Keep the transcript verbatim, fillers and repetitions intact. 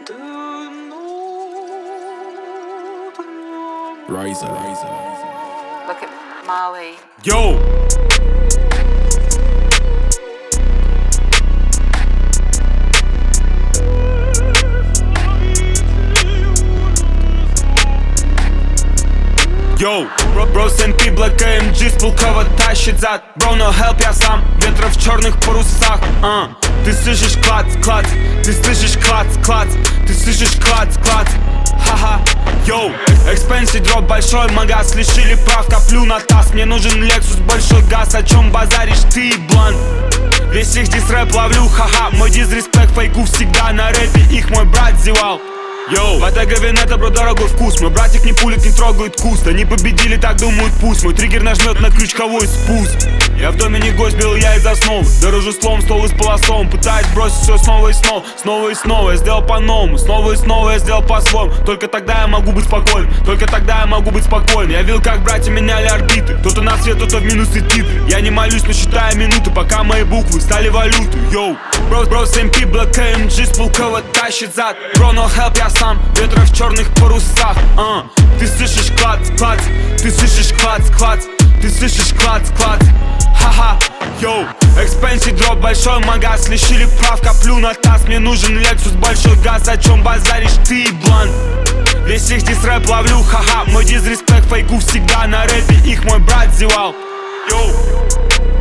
Riser, riser. Look at Marley. Yo! Йоу, бро, бро, эс эн пи, Black эй эм джи с Пулково тащит зад. Бро, no help, я сам, ветра в черных парусах. uh. Ты слышишь клац, клац, ты слышишь клац, клац, ты слышишь клац, клац. Ха-ха, йоу, экспенси дроп большой магаз, лишили прав, коплю на таз. Мне нужен Lexus, большой газ, о чем базаришь ты, блан? Весь их дисрэп ловлю, ха-ха. Мой дизреспект фейку всегда на рэпе, их мой брат зевал. Йоу, вода говенета, бро, дорогой вкус. Мой братик не пулит, не трогает куст. Они победили, так думают, пусть. Мой триггер нажмет на крючковой спуск. Я в доме не гость, бил я из основы. Дорожу слом, стол из полосом. Пытаюсь бросить все снова и снова. Снова и снова я сделал по-новому. Снова и снова я сделал по-своему. Только тогда я могу быть спокойным. Только тогда я могу быть спокойным. Я видел, как братья меняли орбиты. Кто-то на свет, кто-то в минусы титры. Я не молюсь, но считаю минуты, пока мои буквы стали валютой. Йоу, бро, бро, эс эн пи, Black эй эм джи с Пулково тащит зад. Бро, no help, я сам, ветра в черных парусах. uh. Ты слышишь клац, клац, ты слышишь клац, клац, ты слышишь клац, клац. Ха-ха, йоу, экспенси дроп большой магаз, лишили прав, коплю на таз. Мне нужен Lexus, большой газ, о чем базаришь ты, блан? Весь их дисрэп ловлю, ха-ха. Мой дизреспект фейку всегда на рэпе, их мой брат зевал. Йоу.